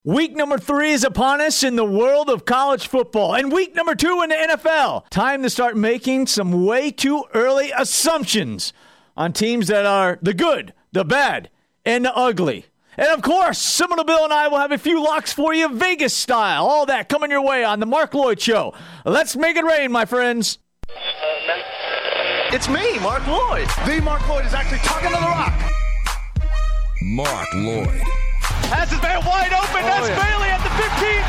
Week number 3 is upon us in the world of college football, and week number 2 in the NFL. Time to start making some way too early assumptions on teams that are the good, the bad, and the ugly. And of course, Seminole Bill and I will have a few locks for you, Vegas style. All that coming your way on the Mark Lloyd Show. Let's make it rain, my friends. It's me, Mark Lloyd. The Mark Lloyd is actually talking to the rock. Mark Lloyd. Has his man wide open. That's Bailey at the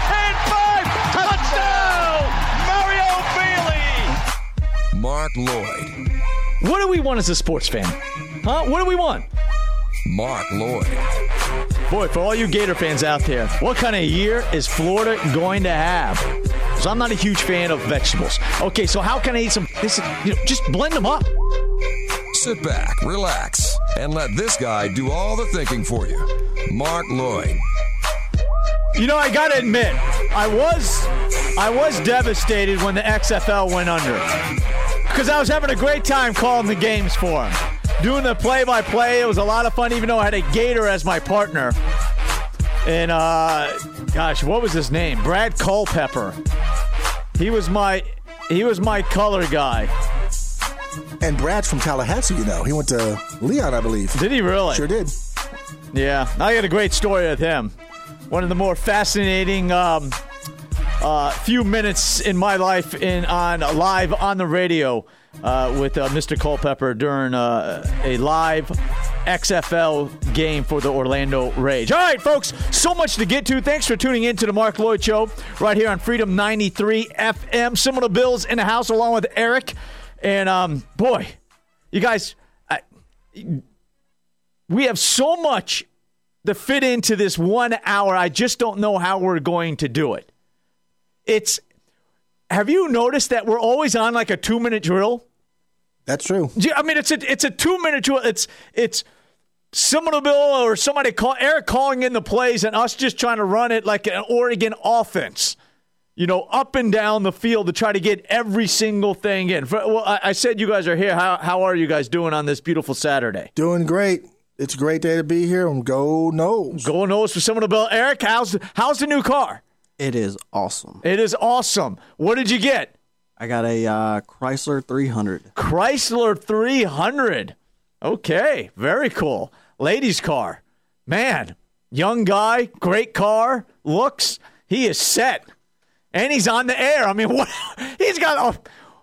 15, 10, 5. Touchdown, Mario Bailey. Mark Lloyd. What do we want as a sports fan? Huh? What do we want? Mark Lloyd. Boy, for all you Gator fans out there, what kind of year is Florida going to have? So I'm not a huge fan of vegetables. Okay, so how can I eat some? Just blend them up. Sit back, relax, and let this guy do all the thinking for you. Mark Lloyd. You know, I got to admit, I was devastated when the XFL went under. Because I was having a great time calling the games for him. Doing the play-by-play, it was a lot of fun, even though I had a Gator as my partner. And, gosh, what was his name? Brad Culpepper. He was my color guy. And Brad's from Tallahassee, you know. He went to Leon, I believe. Did he really? Sure did. Yeah, I got a great story with him. One of the more fascinating few minutes in my life on live on the radio with Mr. Culpepper during a live XFL game for the Orlando Rage. All right, folks, so much to get to. Thanks for tuning in to the Mark Lloyd Show right here on Freedom 93 FM. Seminole Bills in the house along with Eric. And, boy, you guys, we have so much to fit into this 1 hour. I just don't know how we're going to do it. Have you noticed that we're always on like a 2-minute drill? That's true. I mean, it's a 2-minute drill. It's Seminole Bill or somebody Eric calling in the plays and us just trying to run it like an Oregon offense. You know, up and down the field to try to get every single thing in. Well, I said you guys are here. How are you guys doing on this beautiful Saturday? Doing great. It's a great day to be here. And go Noles. Go Noles for Seminole Bill. Eric, how's the new car? It is awesome. It is awesome. What did you get? I got a Chrysler 300. Chrysler 300. Okay, very cool. Ladies' car. Man, young guy, great car, looks. He is set. And he's on the air. I mean, what? He's got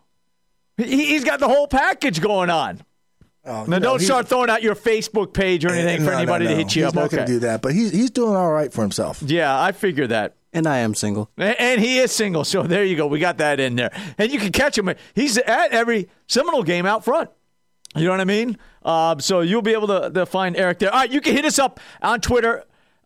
the whole package going on. Oh, now, don't start throwing out your Facebook page or anything for anybody to hit you up. He's not going to do that, but he's doing all right for himself. Yeah, I figure that. And I am single. And he is single, so there you go. We got that in there. And you can catch him. He's at every Seminole game out front. You know what I mean? So you'll be able to find Eric there. All right, you can hit us up on Twitter.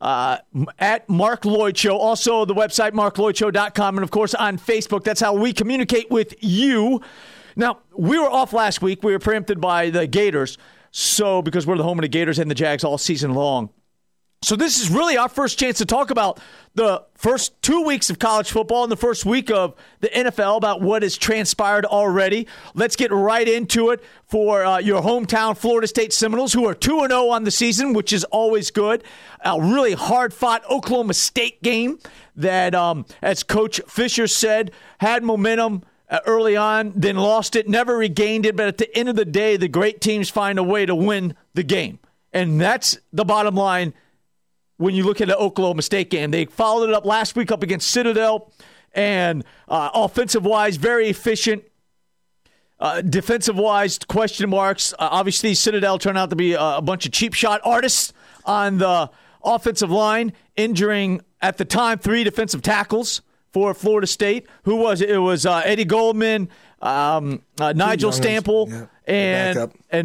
At Mark Lloyd Show. Also, the website, marklloydshow.com. And, of course, on Facebook. That's how we communicate with you. Now, we were off last week. We were preempted by the Gators. So, because we're the home of the Gators and the Jags all season long. So this is really our first chance to talk about the first 2 weeks of college football and the first week of the NFL, about what has transpired already. Let's get right into it for your hometown Florida State Seminoles, who are 2-0 on the season, which is always good. A really hard-fought Oklahoma State game that, as Coach Fisher said, had momentum early on, then lost it, never regained it. But at the end of the day, the great teams find a way to win the game. And that's the bottom line. When you look at the Oklahoma State game, they followed it up last week up against Citadel, and offensive-wise, very efficient. Defensive-wise, question marks. Obviously, Citadel turned out to be a bunch of cheap shot artists on the offensive line, injuring, at the time, 3 defensive tackles for Florida State. Who was it? It was Eddie Goldman, Nigel Stample, and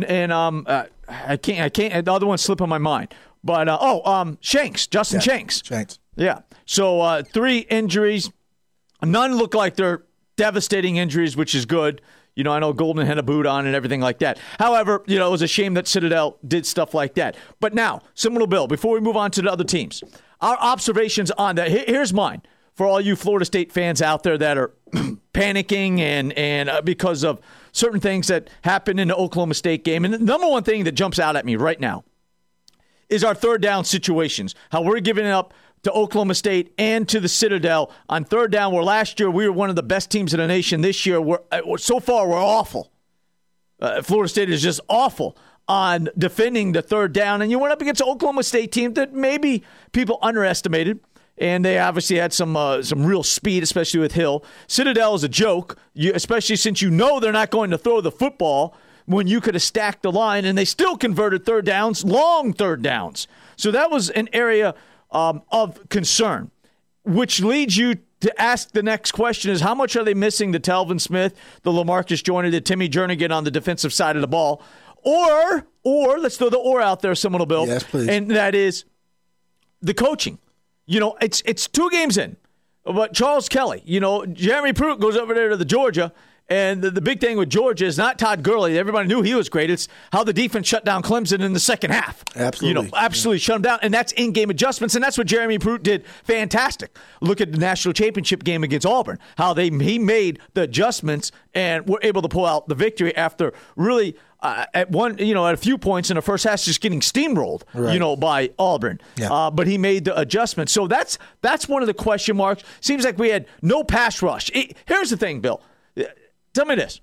I can't. The other one's slipping my mind. But, Shanks, Justin Shanks. Yeah. So 3 injuries. None look like they're devastating injuries, which is good. You know, I know Golden had a boot on and everything like that. However, you know, it was a shame that Citadel did stuff like that. But now, Seminole Bill, before we move on to the other teams, our observations on that. Here's mine for all you Florida State fans out there that are panicking and because of certain things that happened in the Oklahoma State game. And the number one thing that jumps out at me right now is our third down situations, how we're giving up to Oklahoma State and to the Citadel on third down, where last year we were one of the best teams in the nation. This year, so far, we're awful. Florida State is just awful on defending the third down. And you went up against an Oklahoma State team that maybe people underestimated. And they obviously had some real speed, especially with Hill. Citadel is a joke, especially since you know they're not going to throw the football when you could have stacked the line. And they still converted third downs, long third downs. So that was an area of concern, which leads you to ask the next question is how much are they missing the Telvin Smith, the LaMarcus Joyner, the Timmy Jernigan on the defensive side of the ball? Or let's throw the or out there, Seminole Bill. Yes, please. And that is the coaching. You know, it's 2 games in. But Charles Kelly, you know, Jeremy Pruitt goes over there to the Georgia. And the big thing with Georgia is not Todd Gurley. Everybody knew he was great. It's how the defense shut down Clemson in the second half. Absolutely. You know, absolutely shut them down. And that's in-game adjustments. And that's what Jeremy Pruitt did fantastic. Look at the national championship game against Auburn, how he made the adjustments and were able to pull out the victory after really at a few points in the first half just getting steamrolled, right, by Auburn. Yeah. But he made the adjustments. So that's one of the question marks. Seems like we had no pass rush. Here's the thing, Bill. Tell me this.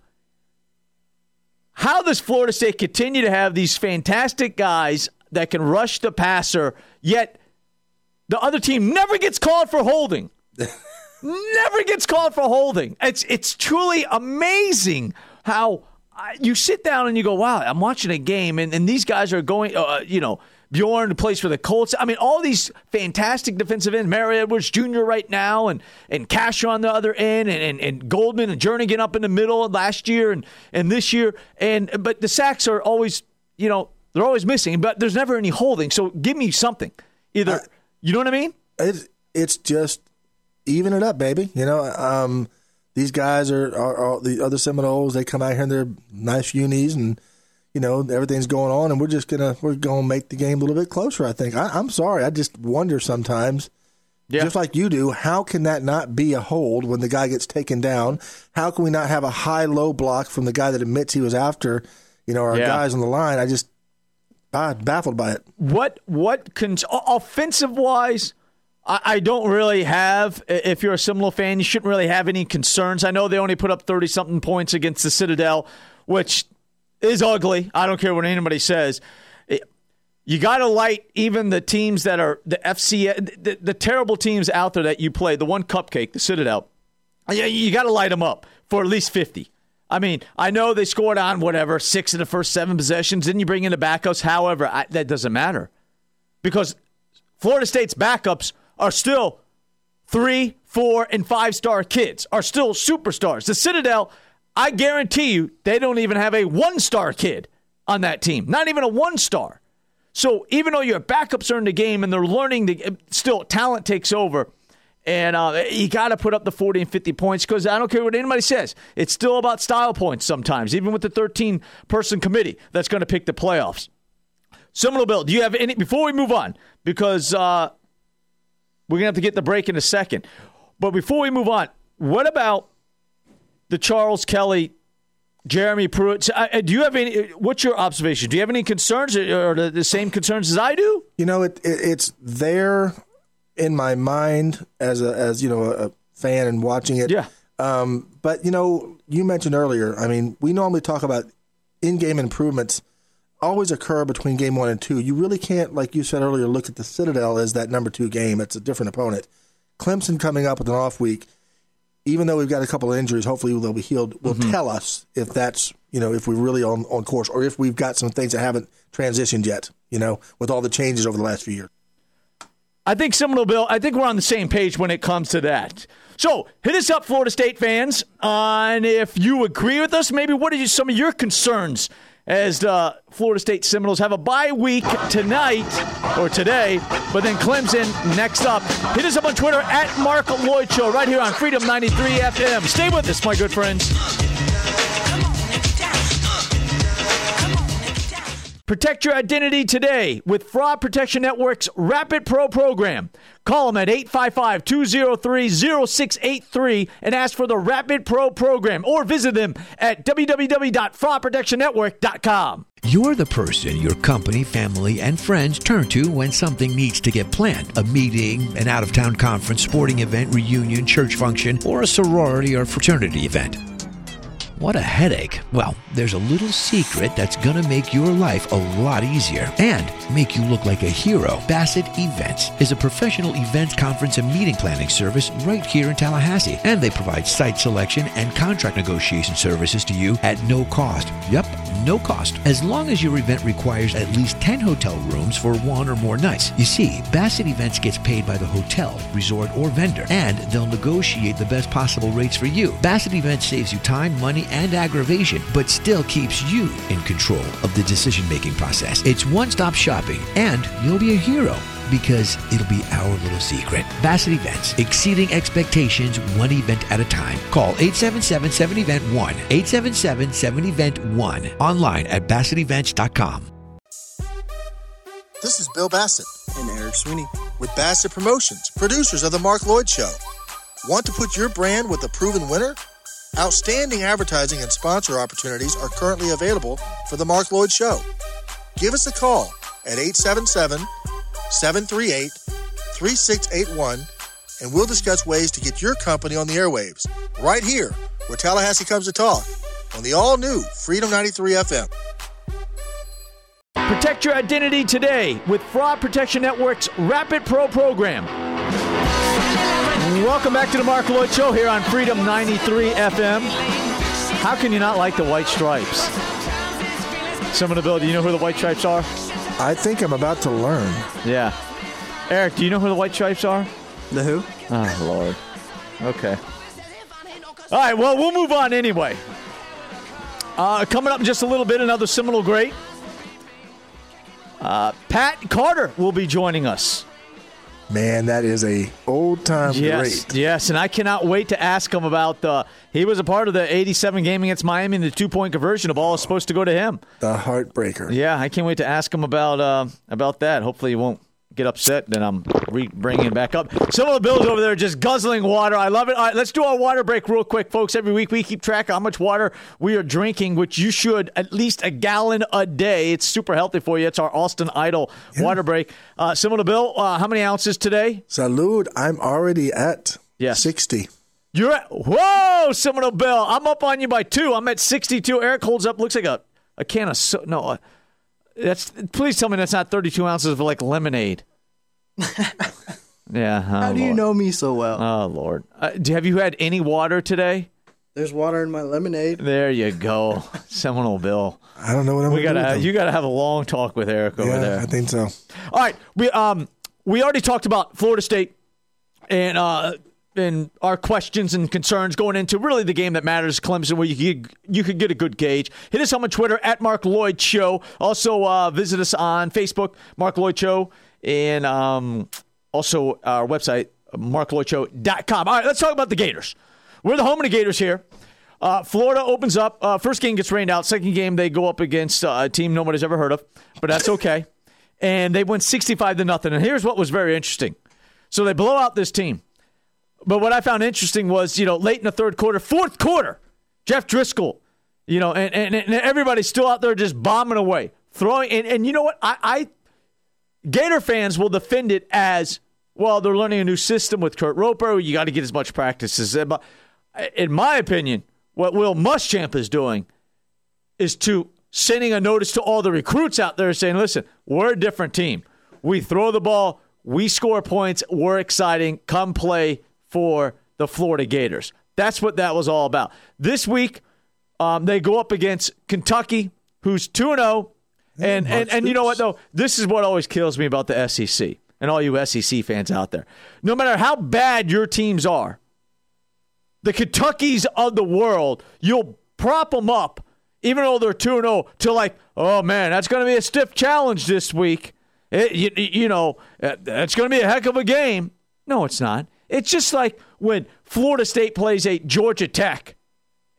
How does Florida State continue to have these fantastic guys that can rush the passer, yet the other team never gets called for holding? Never gets called for holding. It's truly amazing how you sit down and you go, wow, I'm watching a game, and these guys are going, Bjorn plays for the Colts. I mean, all these fantastic defensive ends, Mary Edwards Jr. right now, and Casher on the other end, and Goldman and Jernigan up in the middle last year and this year. But the sacks are always, they're always missing, but there's never any holding. So give me something. Either, you know what I mean? It's just even it up, baby. These guys are the other Seminoles. They come out here in their nice unis and, everything's going on, and we're gonna make the game a little bit closer, I think. I'm sorry. I just wonder sometimes, just like you do, how can that not be a hold when the guy gets taken down? How can we not have a high-low block from the guy that admits he was after, our guys on the line? I'm baffled by it. What offensive-wise, I don't really have, if you're a Seminole fan, you shouldn't really have any concerns. I know they only put up 30-something points against the Citadel, which is ugly. I don't care what anybody says. You got to light even the teams that are the FC, the terrible teams out there that you play, the one cupcake, the Citadel. You got to light them up for at least 50. I mean, I know they scored on 6 of the first 7 possessions. Then you bring in the backups. However, that doesn't matter because Florida State's backups are still 3, 4, and 5-star kids, are still superstars. The Citadel, I guarantee you, they don't even have a 1-star kid on that team. Not even a 1-star. So even though your backups are in the game and they're learning, still talent takes over. And you got to put up the 40 and 50 points because I don't care what anybody says. It's still about style points sometimes, even with the 13-person committee that's going to pick the playoffs. Seminole Bill, do you have any, before we move on, because we're going to have to get the break in a second. But before we move on, what about the Charles Kelly, Jeremy Pruitt? Do you have any? What's your observation? Do you have any concerns, or the same concerns as I do? It's there in my mind as a fan and watching it. Yeah. But you mentioned earlier. I mean, we normally talk about in-game improvements always occur between game 1 and 2. You really can't, like you said earlier, look at the Citadel as that number 2 game. It's a different opponent. Clemson coming up with an off week. Even though we've got a couple of injuries, hopefully they'll be healed, will tell us if that's, if we're really on course or if we've got some things that haven't transitioned yet, with all the changes over the last few years. I think Seminole Bill, we're on the same page when it comes to that. So hit us up, Florida State fans, on if you agree with us. Maybe what are some of your concerns as the Florida State Seminoles have a bye week tonight or today, but then Clemson next up. Hit us up on Twitter at Mark Lloyd Show right here on Freedom 93 FM. Stay with us, my good friends. Protect your identity today with Fraud Protection Network's Rapid Pro program. Call them at 855-203-0683 and ask for the Rapid Pro program, or visit them at www.fraudprotectionnetwork.com. You're the person your company, family, and friends turn to when something needs to get planned. A meeting, an out-of-town conference, sporting event, reunion, church function, or a sorority or fraternity event. What a headache. Well, there's a little secret that's going to make your life a lot easier and make you look like a hero. Bassett Events is a professional events, conference, and meeting planning service right here in Tallahassee. And they provide site selection and contract negotiation services to you at no cost. Yep, no cost. As long as your event requires at least 10 hotel rooms for one or more nights. You see, Bassett Events gets paid by the hotel, resort, or vendor, and they'll negotiate the best possible rates for you. Bassett Events saves you time, money, and aggravation, but still keeps you in control of the decision-making process. It's one-stop shopping, and you'll be a hero because it'll be our little secret. Bassett Events, exceeding expectations one event at a time. Call 877-7-EVENT-1, 877-7-EVENT-1, online at BassettEvents.com. This is Bill Bassett And Eric Sweeney. with Bassett Promotions, producers of The Mark Lloyd Show. Want to put your brand with a proven winner? Outstanding advertising and sponsor opportunities are currently available for The Mark Lloyd Show. Give us a call at 877-738-3681, and we'll discuss ways to get your company on the airwaves, right here, where Tallahassee comes to talk, on the all-new Freedom 93 FM. Protect your identity today with Fraud Protection Network's Rapid Pro program. Welcome back to the Mark Lloyd Show here on Freedom 93 FM. How can you not like the White Stripes? Someone to build, do you know who the White Stripes are? I think I'm about to learn. Yeah. Eric, do you know who the White Stripes are? The Who? Oh, Lord. Okay. All right, well, we'll move on anyway. Coming up in just a little bit, another Seminole great. Pat Carter will be joining us. Man, that is a old-time great. Yes, and I cannot wait to ask him about he was a part of the 87 game against Miami, and the two-point conversion. The ball is supposed to go to him. The heartbreaker. Yeah, I can't wait to ask him about that. Hopefully he won't get upset that I'm bringing it back up. Some of the Bills over there just guzzling water. I love it. All right, let's do our water break real quick, folks. Every week we keep track of how much water we are drinking, which you should at least a gallon a day. It's super healthy for you. It's our Austin Idol water break. Similar to Bill, how many ounces today? Salud. I'm already at 60. You're at, whoa, Seminole Bill. I'm up on you by 2. I'm at 62. Eric holds up, looks like a can of please tell me that's not 32 ounces of like lemonade. Yeah. How do you know me so well? Oh, Lord. Have you had any water today? There's water in my lemonade. There you go. Seminole Bill. I don't know what I'm going to do with them. You got to have a long talk with Eric over there. I think so. All right. We already talked about Florida State and our questions and concerns going into really the game that matters, Clemson, where you could get a good gauge. Hit us up on Twitter at Mark Lloyd Show. Also visit us on Facebook, Mark Lloyd Show, and also our website, marklloydshow.com. All right, let's talk about the Gators. We're the home of the Gators here. Florida opens up. First game gets rained out. Second game, they go up against a team nobody's ever heard of, but that's okay. And they win 65-0. And here's what was very interesting. So they blow out this team. But what I found interesting was, late in the third quarter, fourth quarter, Jeff Driscoll, and everybody's still out there just bombing away, throwing. And you know what? Gator fans will defend it as, well, they're learning a new system with Kurt Roper. You got to get as much practice as them. In my opinion, what Will Muschamp is doing is sending a notice to all the recruits out there saying, listen, we're a different team. We throw the ball. We score points. We're exciting. Come play for the Florida Gators. That's what that was all about. This week, they go up against Kentucky, who's 2-0. And you know what, though? This is what always kills me about the SEC and all you SEC fans out there. No matter how bad your teams are, the Kentuckys of the world, you'll prop them up, even though they're 2-0, to like, oh, man, that's going to be a stiff challenge this week. That's going to be a heck of a game. No, it's not. It's just like when Florida State plays a Georgia Tech. It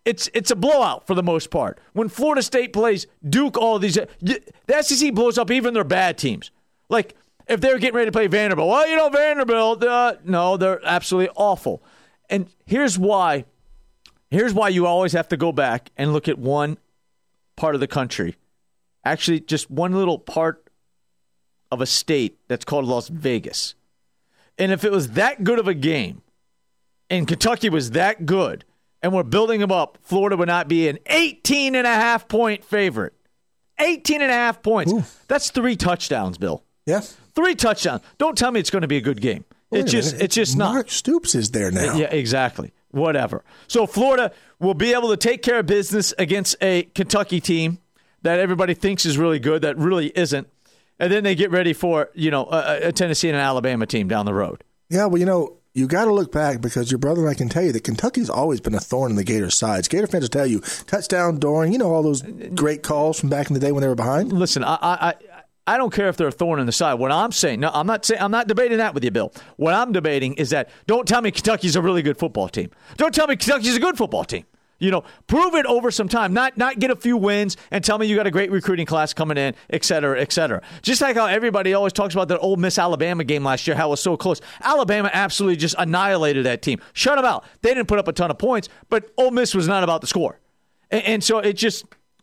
it's a blowout for the most part. When Florida State plays Duke, all these the SEC blows up even their bad teams. Like if they're getting ready to play Vanderbilt, well, Vanderbilt, no, they're absolutely awful. And here's why you always have to go back and look at one part of the country. Actually, just one little part of a state that's called Las Vegas. And if it was that good of a game, and Kentucky was that good, and we're building them up, Florida would not be an 18.5-point favorite. 18.5 points. Ooh. That's 3 touchdowns, Bill. Yeah. 3 touchdowns. Don't tell me it's going to be a good game. It's just not. Mark Stoops is there now. Yeah, exactly. Whatever. So Florida will be able to take care of business against a Kentucky team that everybody thinks is really good, that really isn't. And then they get ready for, a Tennessee and an Alabama team down the road. Yeah, well, you got to look back because your brother and I can tell you that Kentucky's always been a thorn in the Gators' sides. Gator fans will tell you, touchdown, Doring, all those great calls from back in the day when they were behind. Listen, I don't care if they're a thorn in the side. What I'm saying, I'm not debating that with you, Bill. What I'm debating is that don't tell me Kentucky's a really good football team. Don't tell me Kentucky's a good football team. Prove it over some time. Not get a few wins and tell me you got a great recruiting class coming in, et cetera, et cetera. Just like how everybody always talks about that Ole Miss Alabama game last year, how it was so close. Alabama absolutely just annihilated that team. Shut them out. They didn't put up a ton of points, but Ole Miss was not about the score. And so it's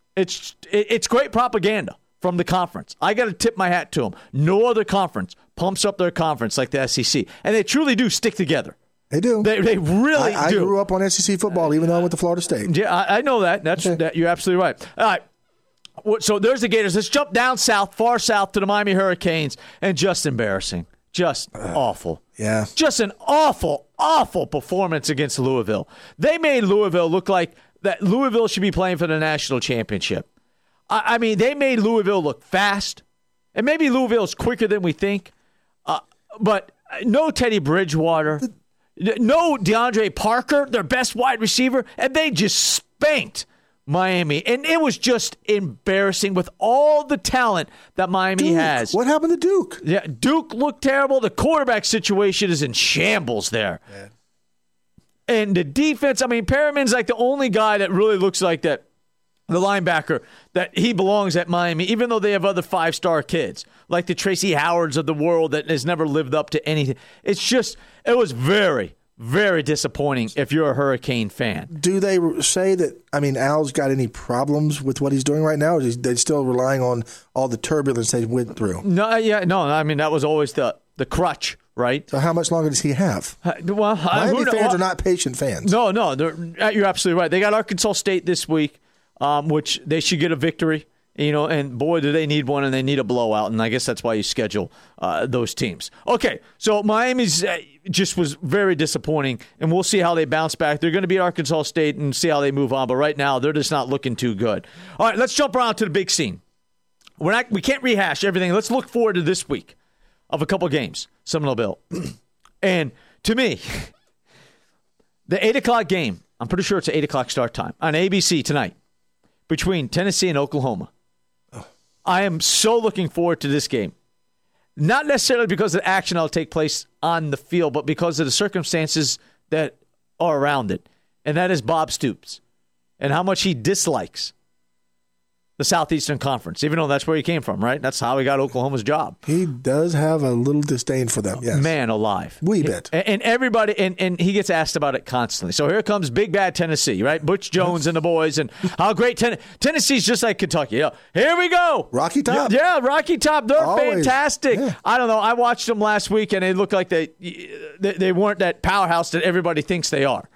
great propaganda from the conference. I got to tip my hat to them. No other conference pumps up their conference like the SEC. And they truly do stick together. They do. They really do. I grew up on SEC football, even though I went to Florida State. Yeah, I know that. That you're absolutely right. All right. So there's the Gators. Let's jump down south, far south, to the Miami Hurricanes. And just embarrassing. Just awful. Yeah. Just an awful, awful performance against Louisville. They made Louisville look like that Louisville should be playing for the national championship. I mean, they made Louisville look fast. And maybe Louisville's quicker than we think. But no Teddy Bridgewater. No DeAndre Parker, their best wide receiver, and they just spanked Miami. And it was just embarrassing with all the talent that Miami has. What happened to Duke? Yeah, Duke looked terrible. The quarterback situation is in shambles there. Yeah. And the defense, Perriman's like the only guy that really looks like that, the linebacker, that he belongs at Miami, even though they have other 5-star kids, like the Tracy Howards of the world that has never lived up to anything. It was very, very disappointing if you're a Hurricane fan. Do they say that, Al's got any problems with what he's doing right now, or is they still relying on all the turbulence they went through? No, that was always the crutch, right? So how much longer does he have? Miami fans are not patient fans. No, you're absolutely right. They got Arkansas State this week. Which they should get a victory, and boy, do they need one, and they need a blowout, and I guess that's why you schedule those teams. Okay, so Miami's just was very disappointing, and we'll see how they bounce back. They're going to beat Arkansas State and see how they move on, but right now they're just not looking too good. All right, let's jump around to the big scene. We can't rehash everything. Let's look forward to this week of a couple games, Seminole Bill. And to me, the 8 o'clock game, I'm pretty sure it's an 8 o'clock start time on ABC tonight, between Tennessee and Oklahoma. I am so looking forward to this game. Not necessarily because of the action that'll take place on the field, but because of the circumstances that are around it. And that is Bob Stoops and how much he dislikes the Southeastern Conference, even though that's where he came from, right? That's how he got Oklahoma's job. He does have a little disdain for them, yes. Man alive. Wee bit. And everybody, and he gets asked about it constantly. So here comes big bad Tennessee, right? Butch Jones and the boys, and how great Tennessee's just like Kentucky. Here we go. Rocky Top. Yeah, Rocky Top. They're always fantastic. Yeah. I don't know. I watched them last week, and they looked like they weren't that powerhouse that everybody thinks they are.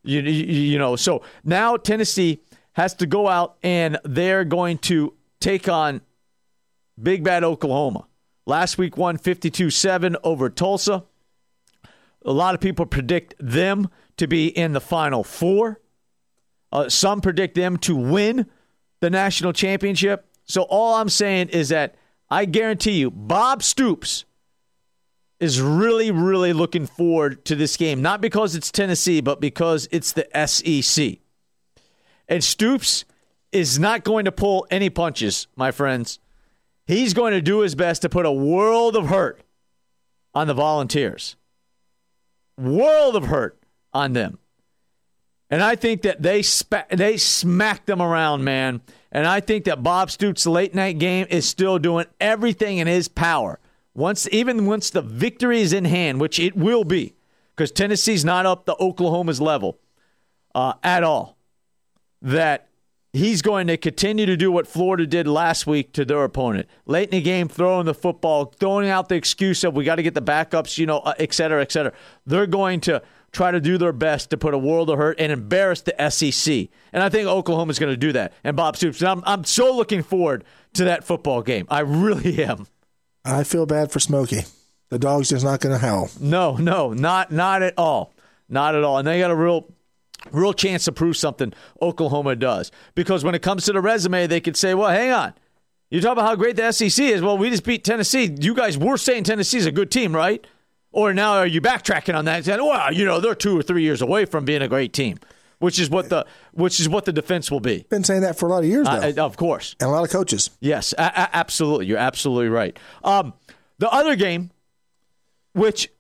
So now Tennessee has to go out, and they're going to take on big bad Oklahoma. Last week won 52-7 over Tulsa. A lot of people predict them to be in the Final Four. Some predict them to win the national championship. So all I'm saying is that I guarantee you Bob Stoops is really, really looking forward to this game. Not because it's Tennessee, but because it's the SEC. And Stoops is not going to pull any punches, my friends. He's going to do his best to put a world of hurt on the Volunteers. World of hurt on them. And I think that they smacked them around, man. And I think that Bob Stoops' late night game is still doing everything in his power. Even once the victory is in hand, which it will be, because Tennessee's not up to Oklahoma's level at all, that he's going to continue to do what Florida did last week to their opponent. Late in the game, throwing the football, throwing out the excuse of we got to get the backups, et cetera, et cetera. They're going to try to do their best to put a world of hurt and embarrass the SEC. And I think Oklahoma's going to do that. And Bob Stoops, I'm so looking forward to that football game. I really am. I feel bad for Smokey. The dog's just not going to howl. No, not at all. Not at all. And they got a real chance to prove something, Oklahoma does. Because when it comes to the resume, they could say, well, hang on. You talk about how great the SEC is. Well, we just beat Tennessee. You guys were saying Tennessee's a good team, right? Or now are you backtracking on that and saying, well, they're 2 or 3 years away from being a great team, which is what the defense will be. Been saying that for a lot of years now. Of course. And a lot of coaches. Yes, absolutely. You're absolutely right. The other game, which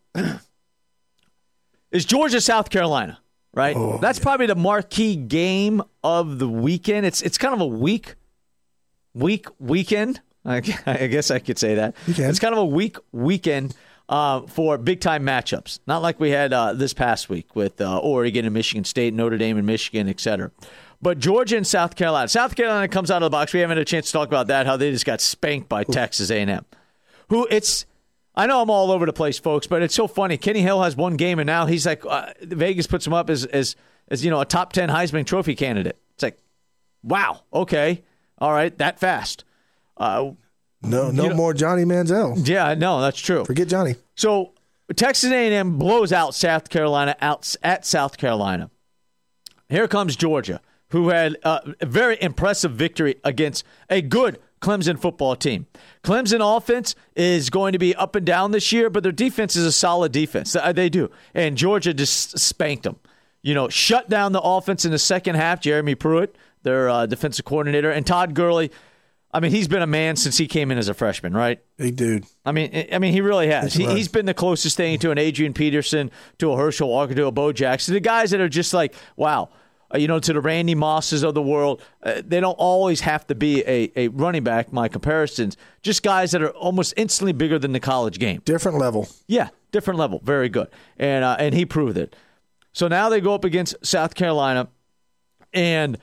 is Georgia, South Carolina, right? Oh, That's probably the marquee game of the weekend. It's kind of a weekend. I guess I could say that. It's kind of a weekend for big-time matchups. Not like we had this past week with Oregon and Michigan State, Notre Dame and Michigan, et cetera. But Georgia and South Carolina. South Carolina comes out of the box. We haven't had a chance to talk about that, how they just got spanked by Texas A&M. I know I'm all over the place, folks, but it's so funny. Kenny Hill has one game, and now he's like, Vegas puts him up as a top 10 Heisman Trophy candidate. It's like, wow, okay, all right, that fast. No more Johnny Manziel. Yeah, no, that's true. Forget Johnny. So Texas A&M blows out South Carolina at South Carolina. Here comes Georgia, who had a very impressive victory against a good Clemson football team. Clemson offense is going to be up and down this year, but their defense is a solid defense. They do. And Georgia just spanked them. Shut down the offense in the second half. Jeremy Pruitt, their defensive coordinator, and Todd Gurley. I mean, he's been a man since he came in as a freshman, right? Big dude. I mean, he really has. He's been the closest thing to an Adrian Peterson, to a Herschel Walker, to a Bo Jackson. The guys that are just like, wow, to the Randy Mosses of the world. They don't always have to be a running back, my comparisons. Just guys that are almost instantly bigger than the college game. Different level. Yeah, different level. Very good. And he proved it. So now they go up against South Carolina, and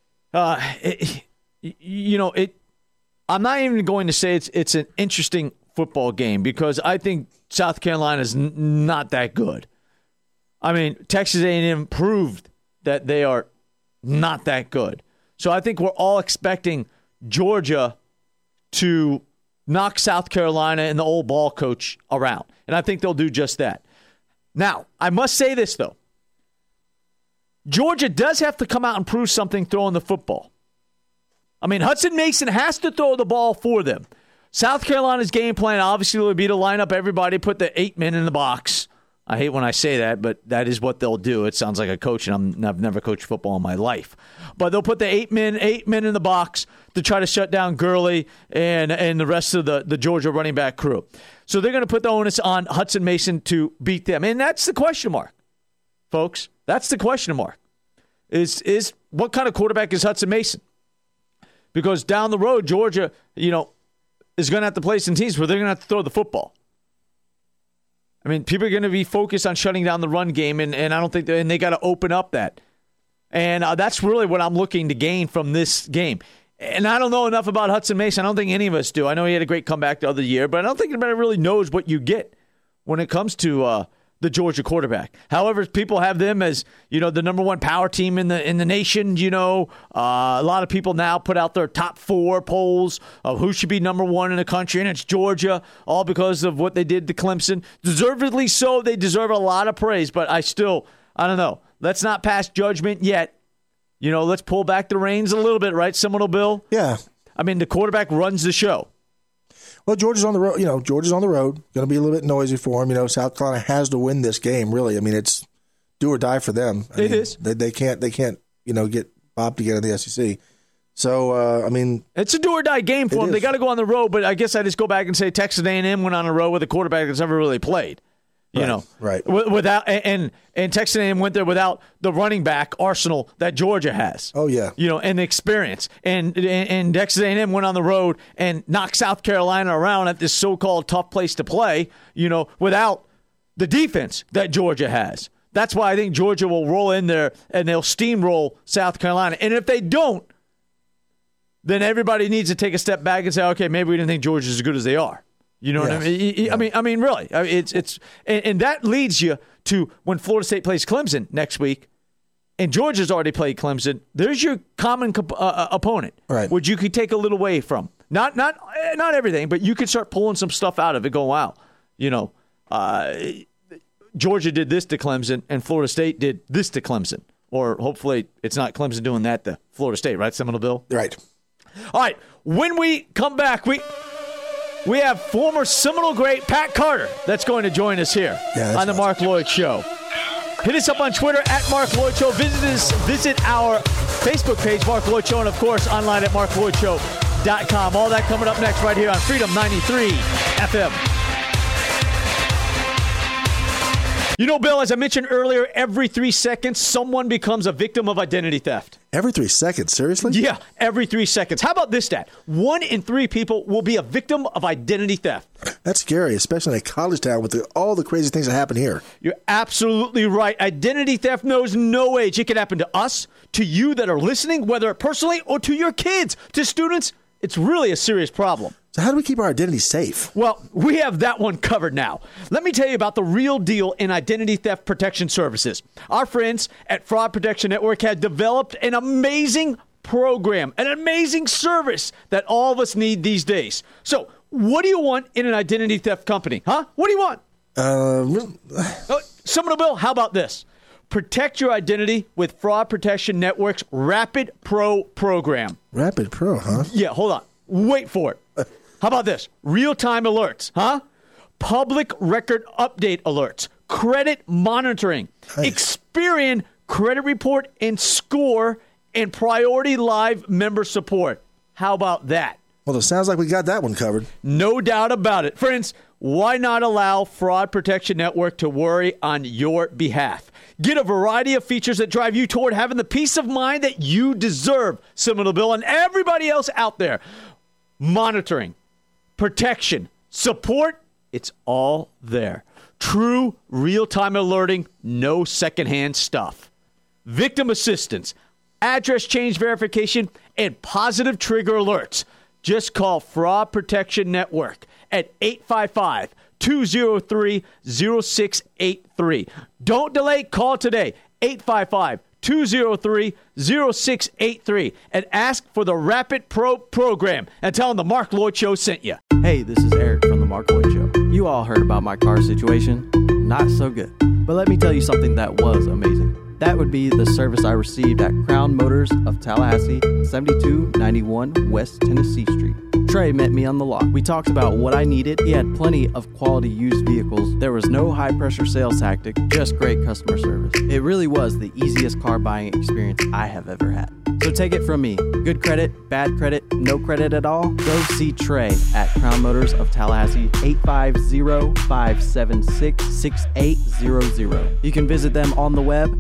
I'm not even going to say it's an interesting football game because I think South Carolina is not that good. I mean, Texas A&M proved that they are not that good. So I think we're all expecting Georgia to knock South Carolina and the old ball coach around. And I think they'll do just that. Now, I must say this, though. Georgia does have to come out and prove something throwing the football. I mean, Hudson Mason has to throw the ball for them. South Carolina's game plan obviously will be to line up everybody, put the 8 men in the box. I hate when I say that, but that is what they'll do. It sounds like a coach, and I've never coached football in my life. But they'll put the 8 men in the box to try to shut down Gurley and the rest of the Georgia running back crew. So they're going to put the onus on Hudson Mason to beat them. And that's the question mark, folks. That's the question mark. Is what kind of quarterback is Hudson Mason? Because down the road, Georgia, is going to have to play some teams where they're going to have to throw the football. I mean, people are going to be focused on shutting down the run game, and I don't think and they got to open up that. And that's really what I'm looking to gain from this game. And I don't know enough about Hudson Mason. I don't think any of us do. I know he had a great comeback the other year, but I don't think anybody really knows what you get when it comes to the Georgia quarterback. However, people have them as, the number one power team in the nation. A lot of people now put out their top 4 polls of who should be number 1 in the country, and it's Georgia, all because of what they did to Clemson. Deservedly so. They deserve a lot of praise, but I don't know. Let's not pass judgment yet. Let's pull back the reins a little bit, right, Seminole Bill? Yeah. I mean, the quarterback runs the show. Well, Georgia's on the road. Georgia's on the road. Going to be a little bit noisy for them. South Carolina has to win this game. Really, I mean, it's do or die for them. It is. They can't. Get Bob to get in the SEC. So it's a do or die game for them. They got to go on the road. But I guess I just go back and say Texas A&M went on a road with a quarterback that's never really played. You know, right. Without and Texas A&M went there without the running back arsenal that Georgia has. Oh yeah, you know, and the experience. And Texas A&M went on the road and knocked South Carolina around at this so-called tough place to play. You know, without the defense that Georgia has. That's why I think Georgia will roll in there and they'll steamroll South Carolina. And if they don't, then everybody needs to take a step back and say, okay, maybe we didn't think Georgia's as good as they are. You know what I mean? Yeah. I mean, really, it's that leads you to when Florida State plays Clemson next week, and Georgia's already played Clemson. There's your common opponent, right? Which you could take a little away from. Not everything, but you could start pulling some stuff out of it. Go, wow, you know, Georgia did this to Clemson, and Florida State did this to Clemson. Or hopefully, it's not Clemson doing that to Florida State, right, Seminole Bill? Right. All right. When we come back, we have former Seminole great Pat Carter that's going to join us here on the Mark Lloyd Show. Hit us up on Twitter at Mark Lloyd Show. Visit our Facebook page, Mark Lloyd Show, and, of course, online at marklloydshow.com. All that coming up next right here on Freedom 93 FM. You know, Bill, as I mentioned earlier, every 3 seconds, someone becomes a victim of identity theft. Every 3 seconds? Seriously? Yeah, every 3 seconds. How about this stat? 1 in 3 people will be a victim of identity theft. That's scary, especially in a college town with all the crazy things that happen here. You're absolutely right. Identity theft knows no age. It can happen to us, to you that are listening, whether personally or to your kids, to students. It's really a serious problem. So how do we keep our identity safe? Well, we have that one covered now. Let me tell you about the real deal in identity theft protection services. Our friends at Fraud Protection Network have developed an amazing program, an amazing service that all of us need these days. So what do you want in an identity theft company? Huh? What do you want? Seminole Bill, how about this? Protect your identity with Fraud Protection Network's Rapid Pro program. Rapid Pro, huh? Yeah, hold on. Wait for it. How about this? Real-time alerts, huh? Public record update alerts, credit monitoring, Experian credit report and score, and priority live member support. How about that? Well, it sounds like we got that one covered. No doubt about it. Friends, why not allow Fraud Protection Network to worry on your behalf? Get a variety of features that drive you toward having the peace of mind that you deserve, Seminole Bill, and everybody else out there. Monitoring, protection, support, it's all there. True real-time alerting, no secondhand stuff. Victim assistance, address change verification, and positive trigger alerts. Just call Fraud Protection Network at 855-203-0683. Don't delay, call today, 855-203-0683, and ask for the Rapid Pro program and tell them the Mark Lloyd Show sent you. Hey, this is Eric from the Mark Lloyd Show. You all heard about my car situation. Not so good. But let me tell you something that was amazing. That would be the service I received at Crown Motors of Tallahassee, 7291 West Tennessee Street. Trey met me on the lot. We talked about what I needed. He had plenty of quality used vehicles. There was no high-pressure sales tactic, just great customer service. It really was the easiest car buying experience I have ever had. So take it from me. Good credit, bad credit, no credit at all? Go see Trey at Crown Motors of Tallahassee, 850-576-6800. You can visit them on the web,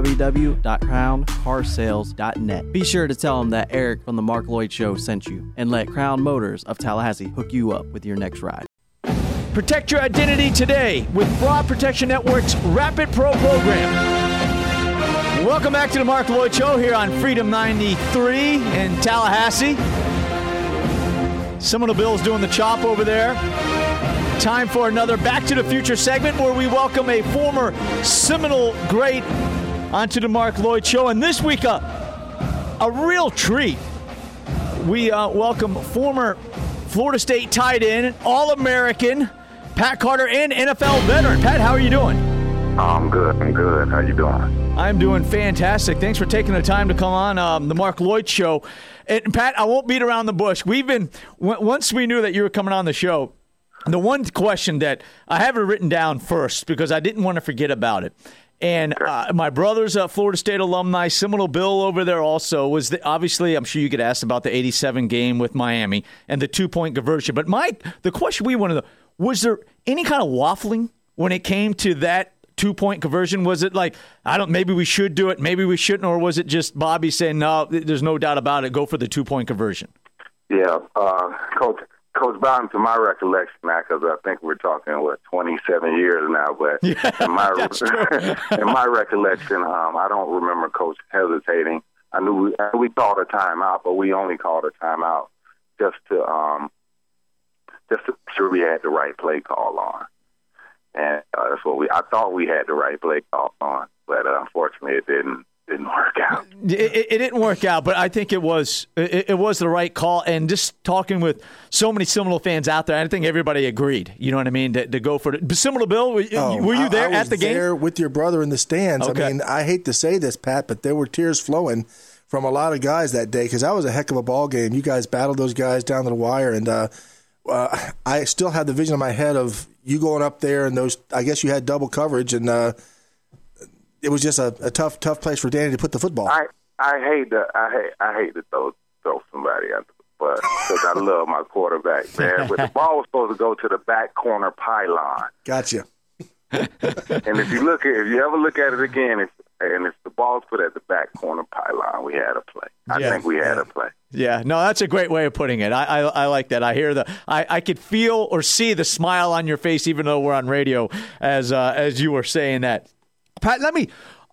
www.crowncarsales.net. Be sure to tell them that Eric from the Mark Lloyd Show sent you, and let Crown Motors of Tallahassee hook you up with your next ride. Protect your identity today with Fraud Protection Network's Rapid Pro program. Welcome back to the Mark Lloyd Show here on Freedom 93 in Tallahassee. Seminole Bill's doing the chop over there. Time for another Back to the Future segment where we welcome a former Seminole great onto the Mark Lloyd Show. And this week, a real treat. We welcome former Florida State tight end, All-American, Pat Carter, and NFL veteran. Pat, how are you doing? I'm good. How you doing? I'm doing fantastic. Thanks for taking the time to come on the Mark Lloyd Show. And Pat, I won't beat around the bush. Once we knew that you were coming on the show, the one question that I have it written down first because I didn't want to forget about it. And my brother's a Florida State alumni, Seminole Bill over there also, was obviously, I'm sure you get asked about the 87 game with Miami and the 2-point conversion. But the question we wanted to know, was there any kind of waffling when it came to that 2-point conversion? Was it like, maybe we should do it, maybe we shouldn't, or was it just Bobby saying, no, there's no doubt about it, go for the 2-point conversion? Yeah, Coach Bowden, to my recollection now, because I think we're talking, 27 years now, but in my recollection, I don't remember Coach hesitating. I knew we called a timeout, but we only called a timeout just to make sure we had the right play call on. And that's what I thought we had the right play call on, but unfortunately it didn't work out. It didn't work out, but I think it was the right call. And just talking with so many Seminole fans out there, I think everybody agreed. You know what I mean? To go for it. Seminole Bill, were you there at the game? I was there with your brother in the stands. Okay. I mean, I hate to say this, Pat, but there were tears flowing from a lot of guys that day because that was a heck of a ball game. You guys battled those guys down to the wire, and I still have the vision in my head of you going up there and those. I guess you had double coverage, and it was just a tough place for Danny to put the football. I hate to throw somebody out, but because I love my quarterback, man. But the ball was supposed to go to the back corner pylon. Gotcha. And if you ever look at it again, if the ball's put at the back corner pylon, we had a play. I think we had a play. Yeah, no, that's a great way of putting it. I like that. I hear I could feel or see the smile on your face, even though we're on radio, as you were saying that. Pat, let me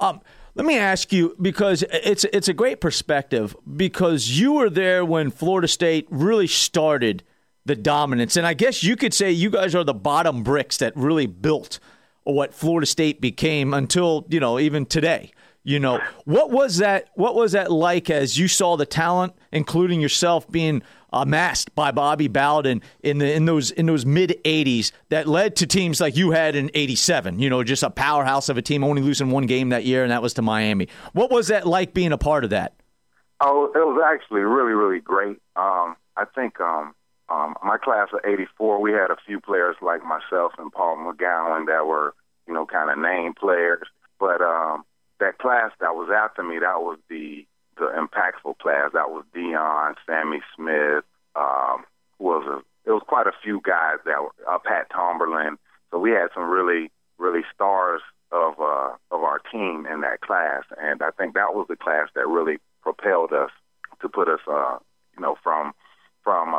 ask you, because it's a great perspective, because you were there when Florida State really started the dominance, and I guess you could say you guys are the bottom bricks that really built what Florida State became until even today. What was that like as you saw the talent, including yourself, being amassed by Bobby Bowden in those mid 80s that led to teams like you had in 87, just a powerhouse of a team, only losing one game that year, and that was to Miami. What was that like being a part of that? Oh, it was actually really, really great. I think my class of 84, we had a few players like myself and Paul McGowan that were, kind of name players. But that class that was after me, that was the impactful class. That was Dion, Sammy Smith. It was quite a few guys that were Pat Tomberlin. So we had some really, really stars of our team in that class, and I think that was the class that really propelled us to put us, from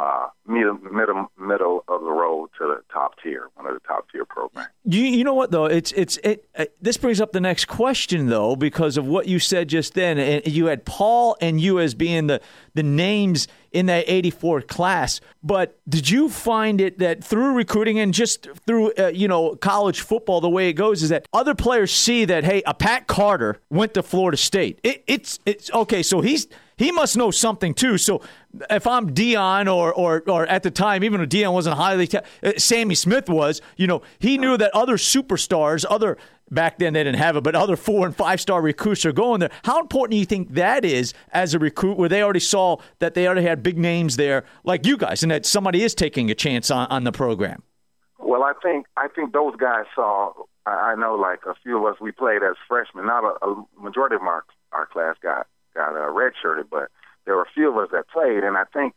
middle of the road to the top tier, one of the top tier programs. You know what though? This brings up the next question though, because of what you said just then. And you had Paul and you as being the names in that 84 class. But did you find it that through recruiting and just through college football, the way it goes is that other players see that, hey, a Pat Carter went to Florida State. It's okay. So he must know something too. So if I'm Dion or at the time, even though Dion wasn't highly Sammy Smith was, he knew that other superstars, back then they didn't have it, but other 4- and 5-star recruits are going there. How important do you think that is as a recruit, where they already saw that they already had big names there like you guys, and that somebody is taking a chance on the program? Well, I think those guys saw. I know, like a few of us, we played as freshmen. Not a majority of our class got redshirted, but there were a few of us that played, and I think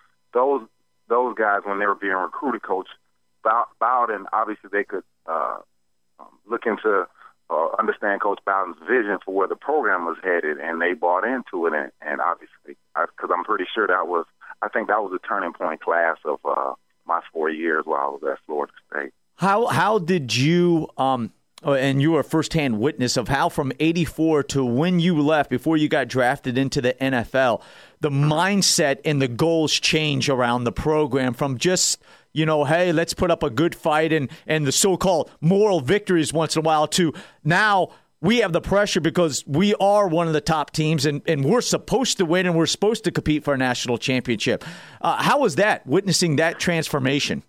those guys, when they were being recruited, Coach Bowden, obviously they could look into understand Coach Bowden's vision for where the program was headed, and they bought into it, and obviously, because I'm pretty sure that was a turning point class of my 4 years while I was at Florida State. How did you and you were a firsthand witness of how from 84 to when you left, before you got drafted into the NFL, the mindset and the goals change around the program from just, hey, let's put up a good fight and the so-called moral victories once in a while to now we have the pressure because we are one of the top teams and we're supposed to win and we're supposed to compete for a national championship. How was that, witnessing that transformation?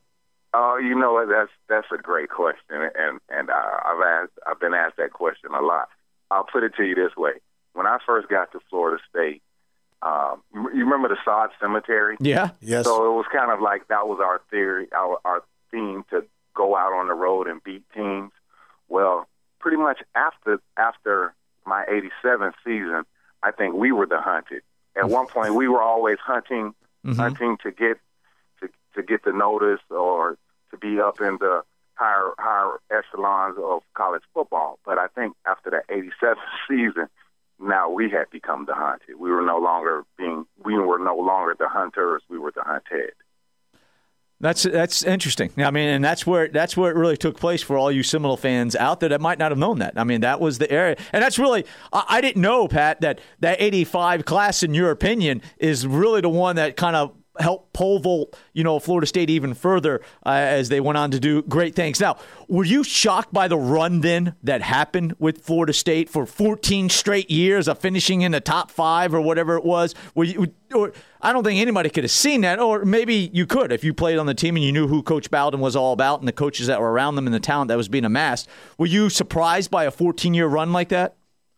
That's a great question, and I've been asked that question a lot. I'll put it to you this way: when I first got to Florida State, you remember the Sod Cemetery? Yeah, yes. So it was kind of like that was our theory, our theme to go out on the road and beat teams. Well, pretty much after my '87 season, I think we were the hunted. At one point, we were always hunting to get the notice or to be up in the higher echelons of college football. But I think after that 87 season, now we had become the hunted. We were no longer the hunters. We were the hunted. That's interesting. I mean, and that's where it really took place for all you Seminole fans out there that might not have known that. I mean, that was the area, and that's really I didn't know, Pat, that 85 class, in your opinion, is really the one that kind of helped pole vault, Florida State even further as they went on to do great things. Now, were you shocked by the run then that happened with Florida State for 14 straight years of finishing in the top 5 or whatever it was? Or I don't think anybody could have seen that, or maybe you could if you played on the team and you knew who Coach Bowden was all about and the coaches that were around them and the talent that was being amassed. Were you surprised by a 14-year run like that?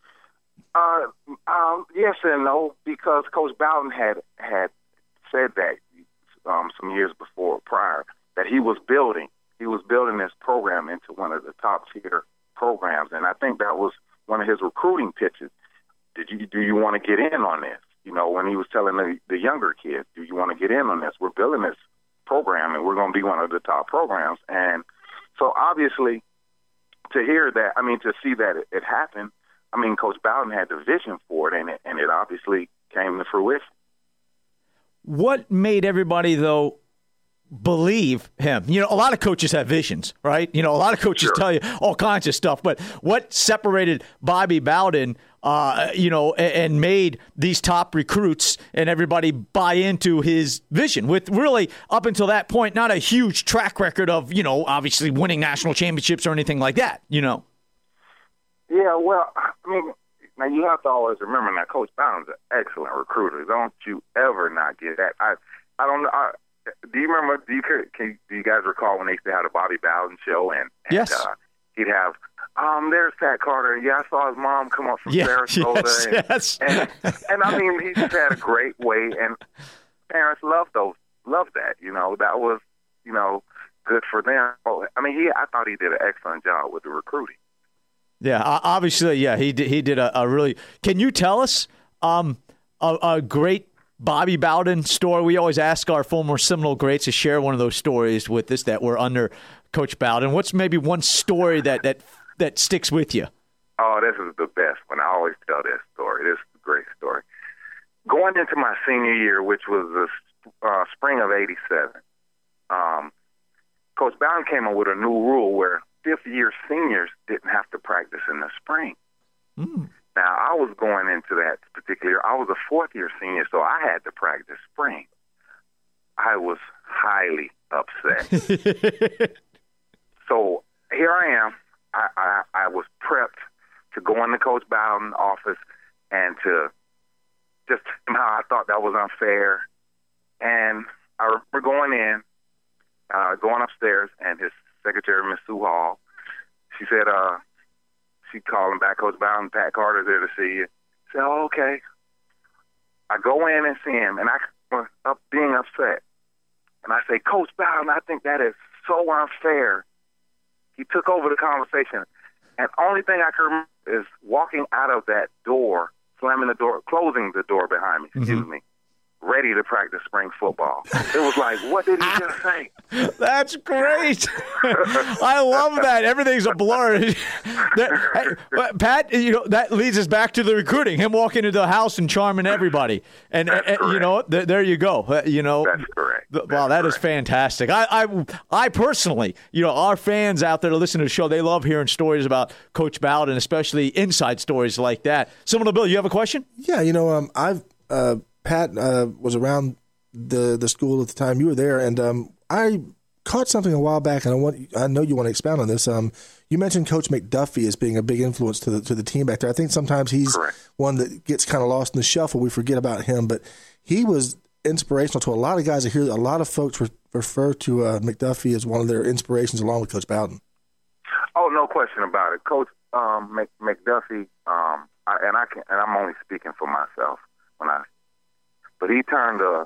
Yes and no, because Coach Bowden had said that some years prior that he was building this program into one of the top tier programs, and I think that was one of his recruiting pitches. Do you want to get in on this? When he was telling the younger kids, do you want to get in on this? We're building this program, and we're going to be one of the top programs. And so obviously to hear that, to see that it happened, Coach Bowden had the vision for it, and it obviously came to fruition. What made everybody, though, believe him? A lot of coaches have visions, right? A lot of coaches tell you all kinds of stuff. But what separated Bobby Bowden, and made these top recruits and everybody buy into his vision with really, up until that point, not a huge track record of, obviously winning national championships or anything like that, Yeah, well, now you have to always remember that Coach Bowden's an excellent recruiter. Don't you ever not get that. I don't know. Do you remember? Do you guys recall when they used to have the Bobby Bowden show and yes. He'd have there's Pat Carter. Yeah, I saw his mom come up from Sarasota. Yes. And he just had a great way, and parents loved that. That was good for them. I thought he did an excellent job with the recruiting. Yeah, obviously, he did a really. Can you tell us a great Bobby Bowden story? We always ask our former Seminole greats to share one of those stories with us that were under Coach Bowden. What's maybe one story that sticks with you? Oh, this is the best one. I always tell this story. This is a great story. Going into my senior year, which was the spring of '87, Coach Bowden came up with a new rule where fifth-year seniors didn't have to practice in the spring. Now, I was going into that particular year. I was a fourth-year senior, so I had to practice spring. I was highly upset. So here I am. I was prepped to go in the Coach Bowden office and to just tell him how I thought that was unfair. And I remember going upstairs, and his secretary, Miss Sue Hall, she said, she called him back, Coach Bowden, Pat Carter's there to see you. I said, oh, okay. I go in and see him, and I was being upset. And I say, Coach Bowden, I think that is so unfair. He took over the conversation. And only thing I can remember is walking out of that door, slamming the door, closing the door behind me, excuse me, ready to practice spring football. It was like, what did he just say? That's great. I love that. Everything's a blur. Pat, that leads us back to the recruiting. Him walking into the house and charming everybody. And there you go. That's correct. Wow, that is fantastic. I personally, our fans out there to listen to the show, they love hearing stories about Coach Bowden, especially inside stories like that. Seminole Bill, you have a question? Yeah, Pat was around the school at the time you were there, and I caught something a while back, and I know you want to expound on this. You mentioned Coach McDuffie as being a big influence to the team back there. I think sometimes he's one that gets kind of lost in the shuffle. We forget about him, but he was inspirational to a lot of guys. I hear a lot of folks refer to McDuffie as one of their inspirations, along with Coach Bowden. Oh, no question about it, Coach McDuffie. And I'm only speaking for myself but he turned a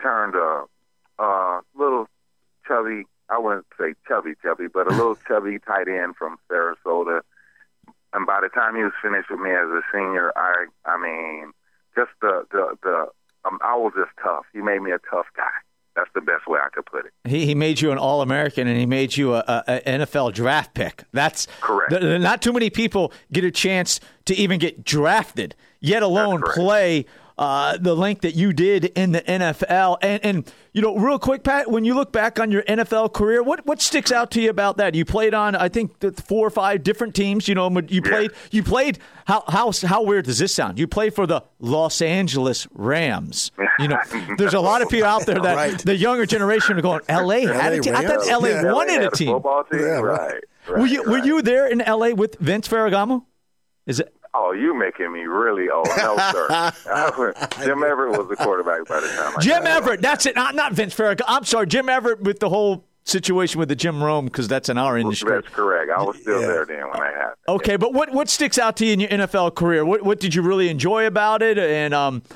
little chubby, I wouldn't say chubby, but a little chubby tight end from Sarasota. And by the time he was finished with me as a senior, I was just tough. He made me a tough guy. That's the best way I could put it. He made you an All-American, and he made you a NFL draft pick. That's correct. Not too many people get a chance to even get drafted, yet alone play the length that you did in the NFL. And real quick, Pat, when you look back on your NFL career, what sticks out to you about that? You played on, I think, 4 or 5 different teams. You played. How weird does this sound? You played for the Los Angeles Rams. There's a lot of people out there that the younger generation are going, L.A. had a team. I thought L.A. wanted a team. Football team, right. Were you there in L.A. with Vince Ferragamo? Is it? Oh, you making me really old. No, sir. Jim Everett was the quarterback by the time Jim Everett, that's it. Not Vince Ferragamo. I'm sorry, Jim Everett with the whole situation with the Jim Rome, because that's in our industry. That's correct. I was still there then when that happened. Okay, but what sticks out to you in your NFL career? What did you really enjoy about it? And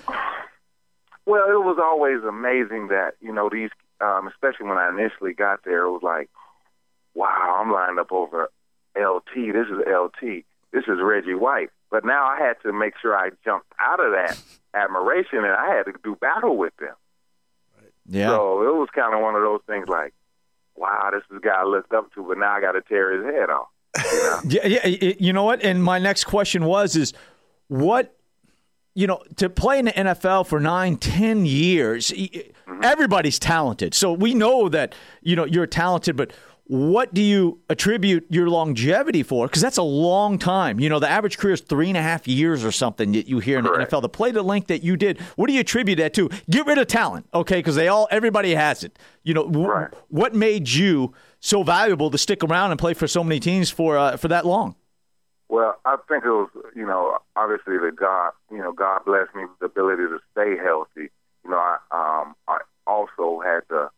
well, it was always amazing that, these, especially when I initially got there, it was like, wow, I'm lined up over LT. This is LT. This is Reggie White. But now I had to make sure I jumped out of that admiration, and I had to do battle with them. Yeah. So it was kind of one of those things like, wow, this is a guy I looked up to, but now I got to tear his head off. Yeah. You know what? And my next question is what, to play in the NFL for 9-10 years, everybody's talented. So we know that, you're talented, but what do you attribute your longevity for? Because that's a long time. The average career is 3.5 years or something that you hear in the NFL. To play the length that you did, what do you attribute that to? Get rid of talent, okay? Because everybody has it. What made you so valuable to stick around and play for so many teams for that long? Well, I think it was, obviously that God blessed me with the ability to stay healthy. I also had to.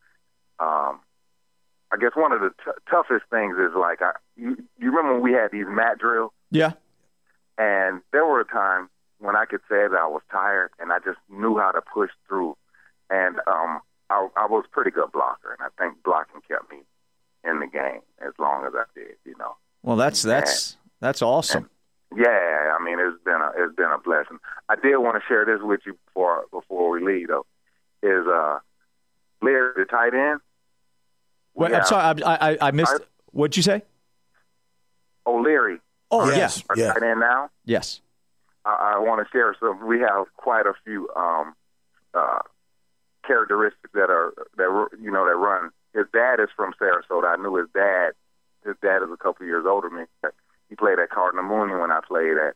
I guess one of the toughest things is like, you remember when we had these mat drills? Yeah. And there were times when I could say that I was tired and I just knew how to push through. And I was a pretty good blocker, and I think blocking kept me in the game as long as I did, Well, that's awesome. Yeah, I mean, it's been a blessing. I did want to share this with you before we leave, though, is Larry, the tight end. Wait, I'm sorry, I missed. What'd you say? O'Leary. Oh, yes. Our tight end now? Yes. I want to share some. We have quite a few characteristics that run. His dad is from Sarasota. I knew his dad. His dad is a couple years older than me. He played at Cardinal Mooney when I played at.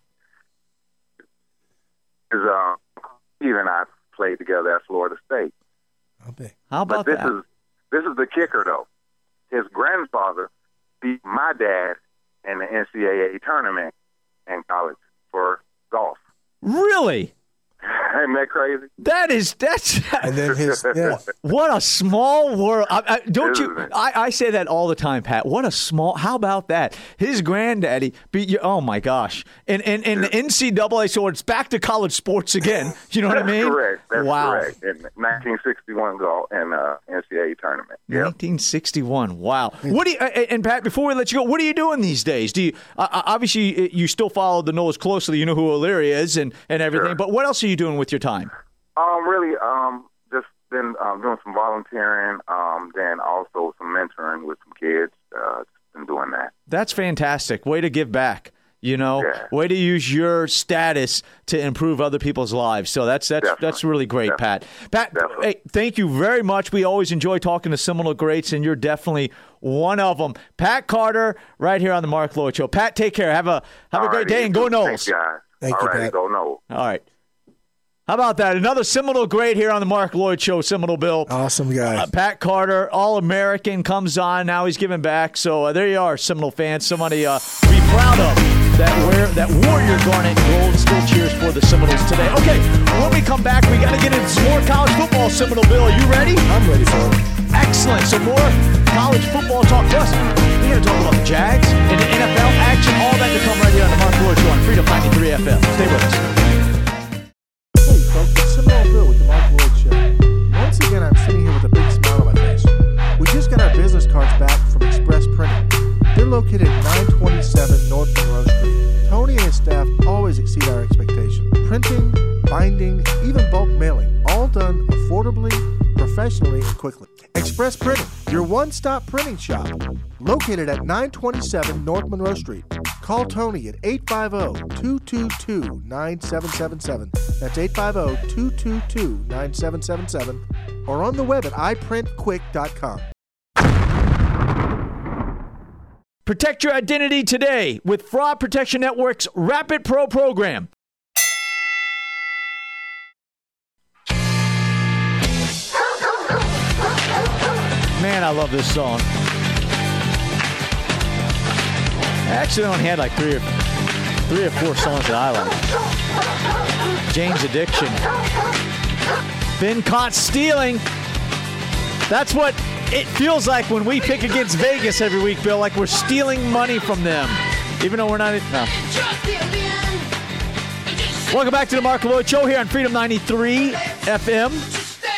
Steve and I played together at Florida State. Okay. How about that? This is the kicker, though. His grandfather beat my dad in the NCAA tournament in college for golf. Really? Isn't that crazy? That's. And then What a small world! I say that all the time, Pat. How about that? His granddaddy beat you. Oh my gosh! And the NCAA, so it's back to college sports again. You know what I mean? Correct. That's wow. correct. In 1961 golf and NCAA tournament. Yep. 1961. Wow. What do you? And Pat, before we let you go, what are you doing these days? Do you obviously you still follow the Noles closely? You know who O'Leary is and everything. Sure. But what else are you doing with your time? Just been doing some volunteering, then also some mentoring with some kids. Just been doing that. That's fantastic. Way to give back. Way to use your status to improve other people's lives. So that's really great, definitely. Pat. Pat, hey, thank you very much. We always enjoy talking to Seminole greats, and you're definitely one of them. Pat Carter, right here on the Mark Lloyd Show. Pat, take care. Have a great day, and go Noles. Thanks, guys. Thank you, Pat. Go Noles. All right. How about that? Another Seminole great here on the Mark Lloyd Show, Seminole Bill. Awesome guy. Pat Carter, All-American, comes on. Now he's giving back. So there you are, Seminole fans. Somebody to be proud of that Warrior Garnet gold. Still cheers for the Seminoles today. Okay, when we come back, we got to get into some more college football, Seminole Bill. Are you ready? I'm ready for it. Excellent. Some more college football talk. Plus, we're going to talk about the Jags and the NFL action. All that to come right here on the Mark Lloyd Show on Freedom 93 FM. Stay with us. Hey folks, it's Seminole Bill with the Mark Lloyd Show. Once again, I'm sitting here with a big smile on my face. We just got our business cards back from Express Printing. They're located at 927 North Monroe Street. Tony and his staff always exceed our expectations. Printing, binding, even bulk mailing, all done affordably, professionally, professionally and quickly. Express Printing, your one-stop printing shop, located at 927 North Monroe Street. Call Tony at 850-222-9777. That's 850-222-9777. Or on the web at iprintquick.com. Protect your identity today with Fraud Protection Network's Rapid Pro program. Man, I love this song. I actually only had like three or four songs that I like. Jane's Addiction. Been Caught Stealing. That's what it feels like when we pick against Vegas every week, Bill, like we're stealing money from them. Even though we're not. No. Welcome back to the Mark Lloyd Show here on Freedom 93 FM.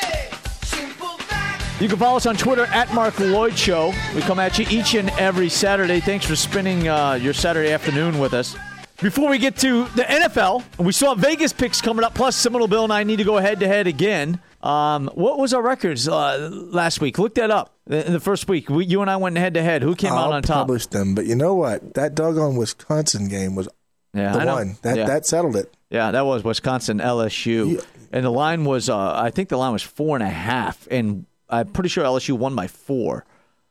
You can follow us on Twitter at Mark Lloyd Show. We come at you each and every Saturday. Thanks for spending your Saturday afternoon with us. Before we get to the NFL, we still have Vegas picks coming up, plus Seminole Bill and I need to go head-to-head again. What was our records last week? Look that up. In the first week, you and I went head-to-head. Who came out on top? I'll publish them, but you know what? That doggone Wisconsin game was the one. That settled it. Yeah, that was Wisconsin LSU. Yeah. And the line was, I think the line was 4.5, and I'm pretty sure LSU won by 4.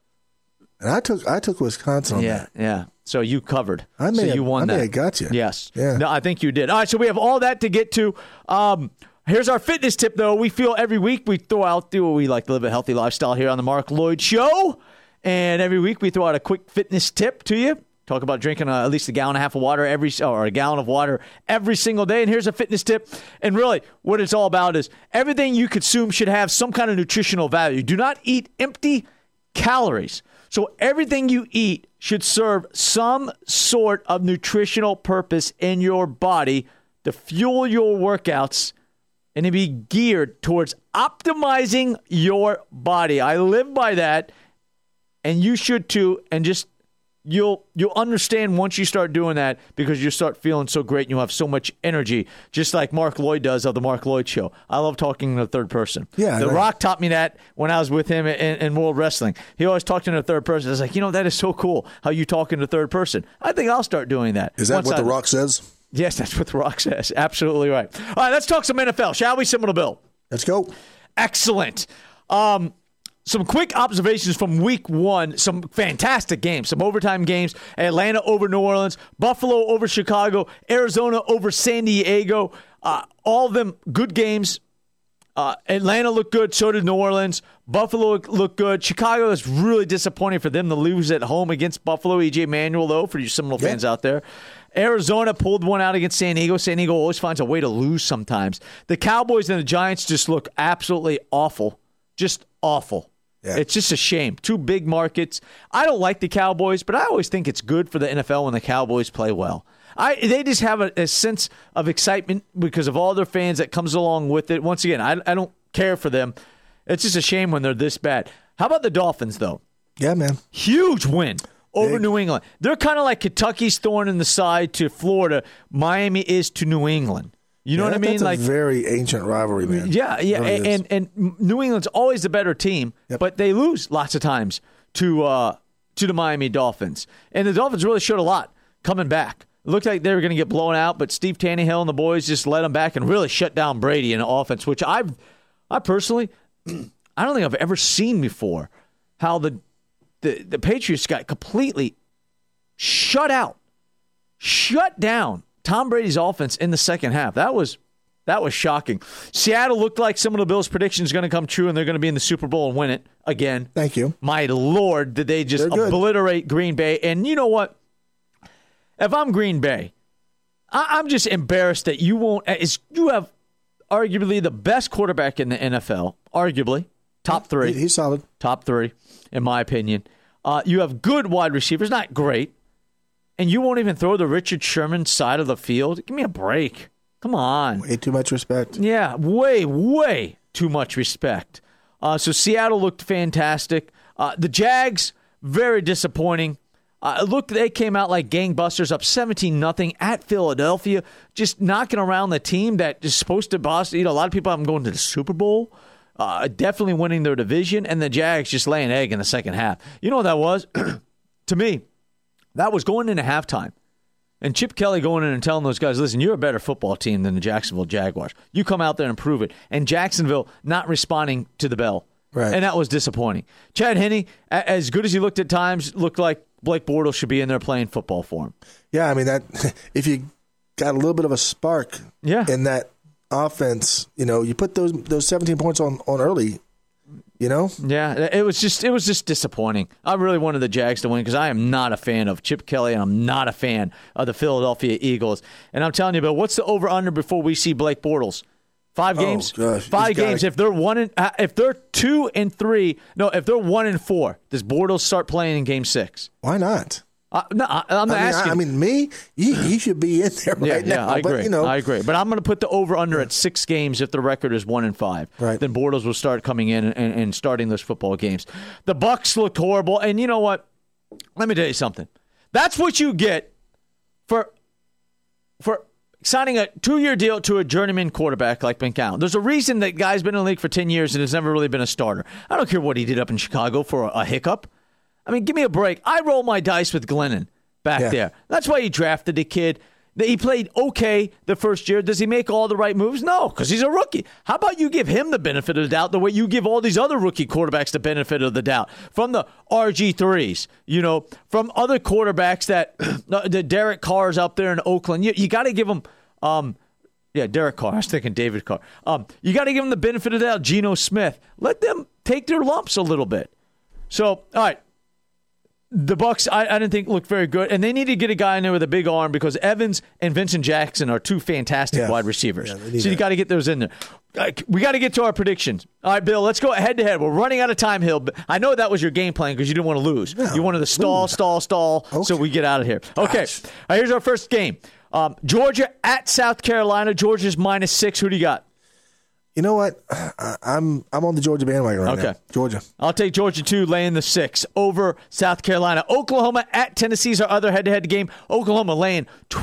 And I took Wisconsin on that. Yeah. So you covered. You won that. I may have got you. Yes. Yeah. No, I think you did. All right, so we have all that to get to. Here's our fitness tip, though. We feel every week we throw out, we like to live a healthy lifestyle here on the Mark Lloyd Show. And every week we throw out a quick fitness tip to you. Talk about drinking at least a gallon and a half of water or a gallon of water every single day. And here's a fitness tip. And really, what it's all about is everything you consume should have some kind of nutritional value. Do not eat empty calories. So everything you eat should serve some sort of nutritional purpose in your body to fuel your workouts and to be geared towards optimizing your body. I live by that, and you should too. And just You'll understand once you start doing that, because you start feeling so great and you'll have so much energy, just like Mark Lloyd does of the Mark Lloyd Show. I love talking in the third person. Yeah, The Rock taught me that when I was with him in World Wrestling. He always talked in the third person. I was like, that is so cool how you talk in the third person. I think I'll start doing that. Is that what The Rock says? Yes, that's what The Rock says. Absolutely right. All right, let's talk some NFL, shall we, Seminole Bill? Let's go. Excellent. Some quick observations from week 1. Some fantastic games, some overtime games. Atlanta over New Orleans, Buffalo over Chicago, Arizona over San Diego. All of them good games. Atlanta looked good, so did New Orleans. Buffalo looked good. Chicago is really disappointing for them to lose at home against Buffalo. E.J. Manuel, though, for you Seminole fans out there. Arizona pulled one out against San Diego. San Diego always finds a way to lose sometimes. The Cowboys and the Giants just look absolutely awful. Just awful. Yeah. It's just a shame. 2 big markets. I don't like the Cowboys, but I always think it's good for the NFL when the Cowboys play well. They just have a sense of excitement because of all their fans that comes along with it. Once again, I don't care for them. It's just a shame when they're this bad. How about the Dolphins, though? Yeah, man. Huge win over New England. They're kind of like Kentucky's thorn in the side to Florida. Miami is to New England. You know what I mean? That's a very ancient rivalry, man. Yeah. Really and New England's always the better team, but they lose lots of times to the Miami Dolphins. And the Dolphins really showed a lot coming back. It looked like they were going to get blown out, but Steve Tannehill and the boys just led them back and really shut down Brady in the offense, which I personally, I don't think I've ever seen before, how the Patriots got completely shut down Tom Brady's offense in the second half. That was shocking. Seattle looked like some of the Bills' predictions going to come true, and they're going to be in the Super Bowl and win it again. Thank you. My Lord, did they just obliterate Green Bay? And you know what? If I'm Green Bay, I'm just embarrassed that you won't. You have arguably the best quarterback in the NFL, arguably top 3. He's solid. Top 3, in my opinion. You have good wide receivers, not great. And you won't even throw the Richard Sherman side of the field? Give me a break. Come on. Way too much respect. Yeah, way too much respect. So Seattle looked fantastic. The Jags, very disappointing. They came out like gangbusters, up 17-0 at Philadelphia, just knocking around the team that is supposed to boss. A lot of people have them going to the Super Bowl. definitely winning their division, and the Jags just laying egg in the second half. You know what that was? To me, that was going into halftime. And Chip Kelly going in and telling those guys, listen, you're a better football team than the Jacksonville Jaguars. You come out there and prove it. And Jacksonville not responding to the bell. Right. And that was disappointing. Chad Henne, as good as he looked at times, looked like Blake Bortles should be in there playing football for him. Yeah, I mean, that if you got a little bit of a spark in that offense, you put those 17 points on early. Yeah, it was just disappointing. I really wanted the Jags to win because I am not a fan of Chip Kelly and I'm not a fan of the Philadelphia Eagles. And I'm telling you, Bill, what's the over/under before we see Blake Bortles? 5 games. Oh, gosh. 5 games. If they're 2-3, no, if they're 1-4, does Bortles start playing in Game 6? Why not? No, I'm not asking. I mean, he should be in there right now. Yeah, I agree. But, I agree. But I'm going to put the over/under at 6 games if the record is 1-5. Right. Then Bortles will start coming in and starting those football games. The Bucs looked horrible, and you know what? Let me tell you something. That's what you get for signing a 2-year deal to a journeyman quarterback like Ben Allen. There's a reason that guy's been in the league for 10 years and has never really been a starter. I don't care what he did up in Chicago for a hiccup. I mean, give me a break. I roll my dice with Glennon back there. That's why he drafted the kid. He played okay the first year. Does he make all the right moves? No, because he's a rookie. How about you give him the benefit of the doubt the way you give all these other rookie quarterbacks the benefit of the doubt? From the RG3s, from other quarterbacks that the Derek Carr's up there in Oakland. You got to give them Derek Carr. I was thinking David Carr. You got to give them the benefit of the doubt. Geno Smith. Let them take their lumps a little bit. So, all right. The Bucs, I didn't think looked very good, and they need to get a guy in there with a big arm because Evans and Vincent Jackson are 2 fantastic wide receivers. So you got to get those in there. We got to get to our predictions. All right, Bill, let's go head-to-head. We're running out of time, Hill. But I know that was your game plan because you didn't want to lose. No. You wanted to stall, okay. So we get out of here. Okay, here's our first game. Georgia at South Carolina. Georgia's -6. Who do you got? You know what? I'm on the Georgia bandwagon right now. Georgia. I'll take Georgia, too, laying the 6 over South Carolina. Oklahoma at Tennessee is our other head-to-head game. Oklahoma laying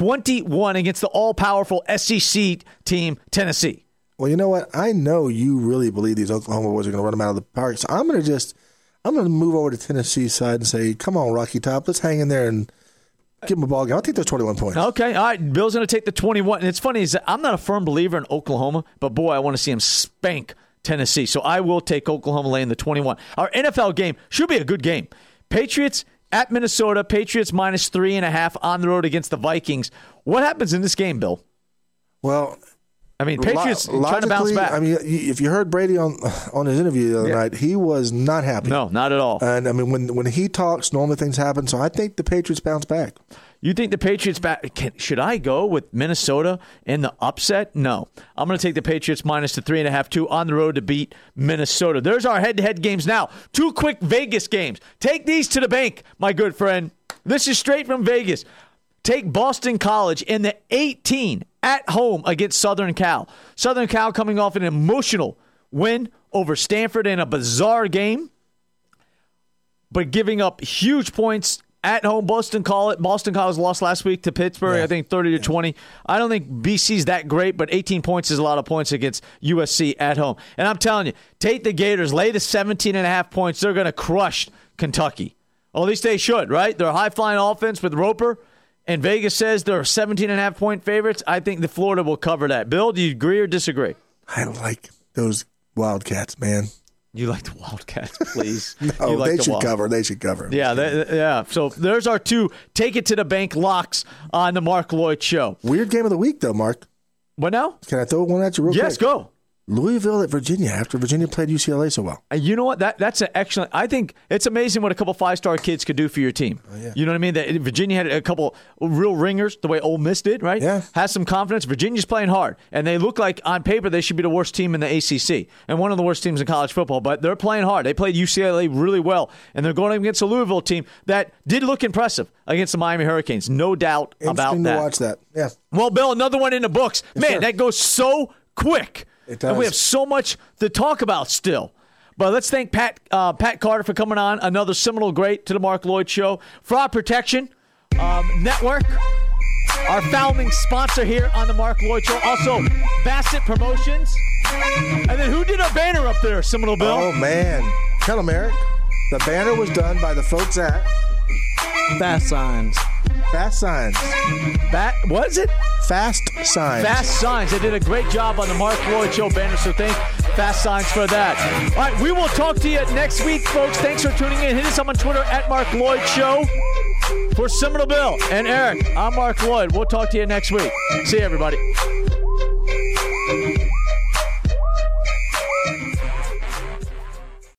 21 against the all-powerful SEC team, Tennessee. Well, you know what? I know you really believe these Oklahoma boys are going to run them out of the park. So I'm going to move over to Tennessee's side and say, come on, Rocky Top. Let's hang in there and give them a ball game. I'll take those 21 points. Okay, all right. Bill's going to take the 21. And it's funny is that I'm not a firm believer in Oklahoma, but boy, I want to see him spank Tennessee. So I will take Oklahoma laying the 21. Our NFL game should be a good game. Patriots at Minnesota. Patriots -3.5 on the road against the Vikings. What happens in this game, Bill? Well, I mean, Patriots trying to bounce back. I mean, if you heard Brady on his interview the other night, he was not happy. No, not at all. And I mean, when he talks, normally things happen. So I think the Patriots bounce back. You think the Patriots back? Should I go with Minnesota in the upset? No. I'm going to take the Patriots -3.5, 2 on the road to beat Minnesota. There's our head-to-head games now. 2 quick Vegas games. Take these to the bank, my good friend. This is straight from Vegas. Take Boston College in the 18 at home against Southern Cal. Southern Cal coming off an emotional win over Stanford in a bizarre game, but giving up huge points at home. Boston College lost last week to Pittsburgh, I think 30-20. I don't think BC's that great, but 18 points is a lot of points against USC at home. And I'm telling you, take the Gators, lay the 17.5 points. They're going to crush Kentucky. Well, at least they should, right? They're a high-flying offense with Roper. And Vegas says they're 17.5-point favorites. I think the Florida will cover that. Bill, do you agree or disagree? I like those Wildcats, man. You like the Wildcats, please. No, they should cover. They should cover. Yeah. So there's our 2 take it to the bank locks on the Mark Lloyd Show. Weird game of the week, though, Mark. What now? Can I throw one at you real quick? Yes, go. Louisville at Virginia after Virginia played UCLA so well. You know what? That's an excellent. I think it's amazing what a couple 5-star kids could do for your team. Oh, yeah. You know what I mean? That Virginia had a couple real ringers, the way Ole Miss did, right? Yeah. Has some confidence. Virginia's playing hard, and they look like on paper they should be the worst team in the ACC and one of the worst teams in college football. But they're playing hard. They played UCLA really well, and they're going against a Louisville team that did look impressive against the Miami Hurricanes. No doubt about that. Interesting to watch that. Yeah. Well, Bill, another one in the books. Yes, Man, sir. That goes so quick. It does. And we have so much to talk about still. But let's thank Pat Carter for coming on, another Seminole great to the Mark Lloyd Show. Fraud Protection Network. our founding sponsor here on the Mark Lloyd Show. Also, Bassett Promotions. And then who did our banner up there, Seminole Bill? Oh, man. Tell them, Eric. The banner was done by the folks at Fast Signs. Fast Signs. What is it? Fast Signs. Fast Signs. They did a great job on the Mark Lloyd Show banner, so thank Fast Signs for that. All right, we will talk to you next week, folks. Thanks for tuning in. Hit us up on Twitter at Mark Lloyd Show. For Seminole Bill and Eric, I'm Mark Lloyd. We'll talk to you next week. See you, everybody.